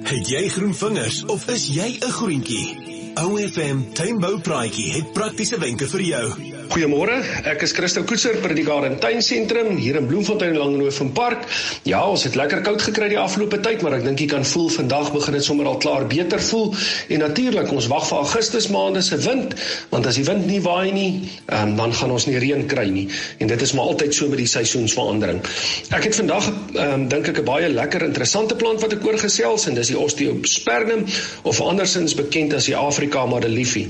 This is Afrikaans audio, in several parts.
Het jy groen vingers of is jy 'n groentjie? OFM Tuinboupraatjie het praktiese wenke vir jou. Goeiemôre, ek is Christo Koetser, predikaar in Tuinsentrum, hier in Bloemfontein Langenhoven Park. Ja, ons het lekker koud gekry die afgelope tyd, maar ek dink jy kan voel, vandag begin dit sommer al klaar beter voel. En natuurlik, ons wag vir Augustus maande se wind, want as die wind nie waai nie, dan gaan ons nie reën kry nie. En dit is maar altyd so met die seisoensverandering. Ek het vandag, dink ek, 'n baie lekker interessante plant wat ek oor gesels, en dis die Osteospermum, of andersins bekend as die Afrika madeliefie.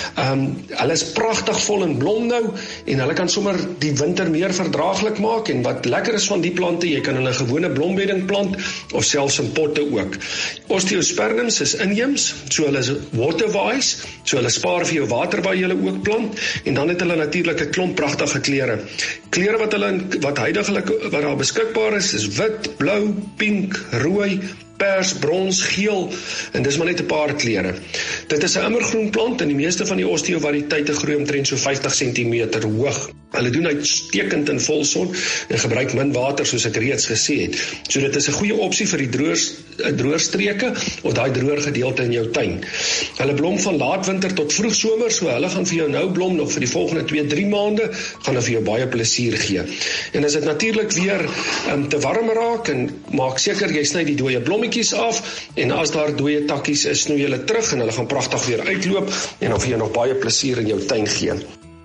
Hulle is pragtig vol in blom nou, en hulle kan sommer die winter meer verdraaglik maak, en wat lekker is van die plante, jy kan hulle gewone blombedding plant, of selfs in potte ook. Osteospermums is inheems, so hulle is waterwise, so hulle spaar vir jou water waar jy hulle ook plant, en dan het hulle natuurlik 'n klomp pragtige kleure. Kleure wat huidiglik wat daar beskikbaar is wit, blou, pink, rooi, pers, brons, geel, en dis maar net 'n paar kleure. Dit is 'n immergroen plant, en die meeste van die osteovariëteite groei omtrent so 50 cm hoog. Hulle doen uitstekend in volson en gebruik min water, soos ek reeds gesê het. So dit is 'n goeie opsie vir die droërstreke of daai droër gedeelte in jou tuin. Hulle blom van laatwinter tot vroegsomer, so hulle gaan vir jou nou blom nog vir die volgende 2-3 maande, gaan hulle vir jou baie plesier gee. En as dit natuurlik weer te warm raak, en maak seker jy sny die dooie blommetjies af, en as daar dooie takkies is, snoei hulle terug en hulle gaan pragtig weer uitloop en dan vir jou nog baie plesier in jou tuin gee.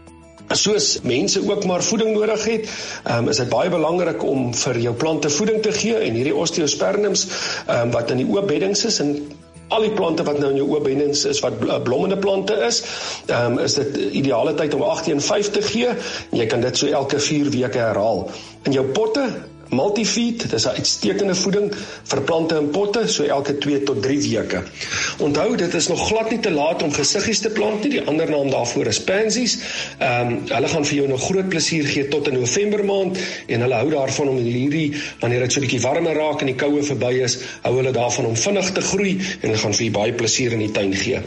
Soos mense ook maar voeding nodig het, is dit baie belangrik om vir jou plante voeding te gee, en hierdie osteospermums wat in die oop beddings is, en al die plante wat nou in jou oop beddings is, wat blommende plante is dit ideale tyd om 8-1-5 te gee, en jy kan dit so elke 4 weke herhaal. In jou potte, multifeed, dit is 'n uitstekende voeding vir plante in potte, so elke 2 tot 3 weke. Onthou, dit is nog glad nie te laat om gesiggies te plant nie, die ander naam daarvoor is pansies. Hulle gaan vir jou nog groot plesier gee tot in November maand, en hulle hou daarvan om hierdie, wanneer dit so 'n bietjie warmer raak en die koue verby is, hou hulle daarvan om vinnig te groei, en hulle gaan vir jou baie plesier in die tuin gee.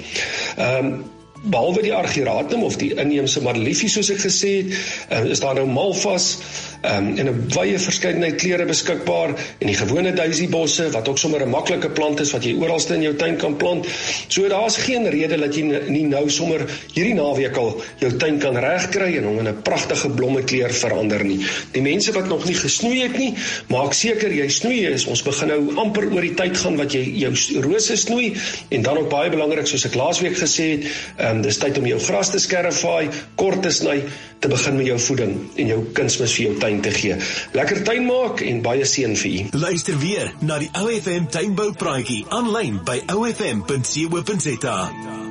Behalwe die argyratum of die inheemse madeliefie, soos ek gesê het, is daar nou malvas, en 'n wye verskeidenheid kleure beskikbaar, en die gewone daisy-bosse, wat ook sommer 'n maklike plant is, wat jy oralste in jou tuin kan plant. So daar's geen rede dat jy nie nou sommer hierdie naweek al jou tuin kan regkry en hom in 'n pragtige blommekleur verander nie. Die mense wat nog nie gesnoei het nie, maak seker jy snoei is. Ons begin nou amper oor die tyd gaan wat jy jou rose snoei, en dan ook baie belangrik, soos ek laasweek gesê het, dis tyd om jou gras te skerfvaai, kort te sny, te begin met jou voeding en jou kunsmis vir jou tuin te gee. Lekker tuin maak en baie seën vir u. Luister weer na die OFM Tuinboupraatjie aanlyn by ofm.co.za.